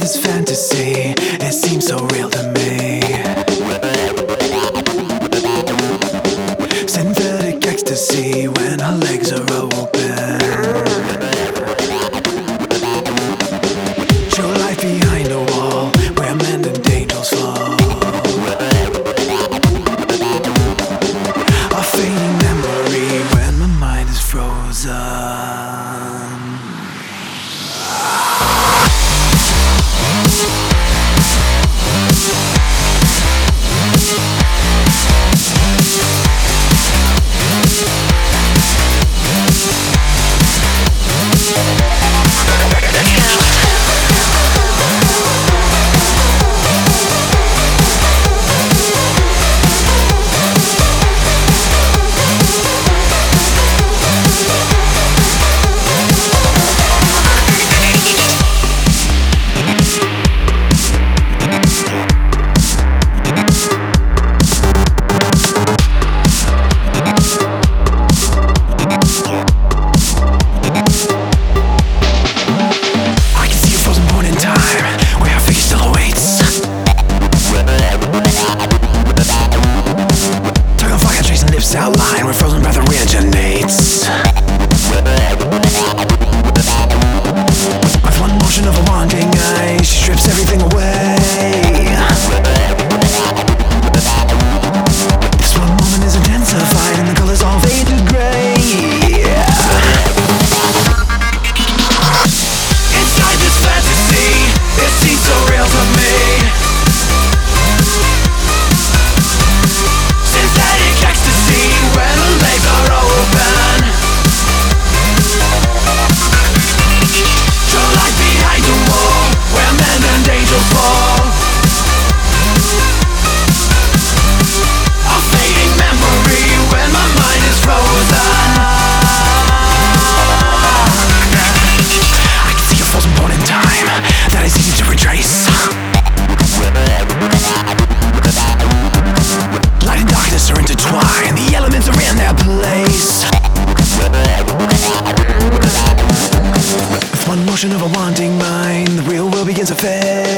this fantasy, it seems so real to me. Synthetic ecstasy when our legs are open. Show life behind a wall where men and angels fall. A fading memory when my mind is frozen. Outline where frozen breath originates. With one motion of a wanting eye, she strips everything away. This one moment is intensified and the colors all fade to gray. Inside this fantasy, it seems so real to me. Light and darkness are intertwined, the elements are in their place. With one motion of a wanting mind, the real world begins to fade.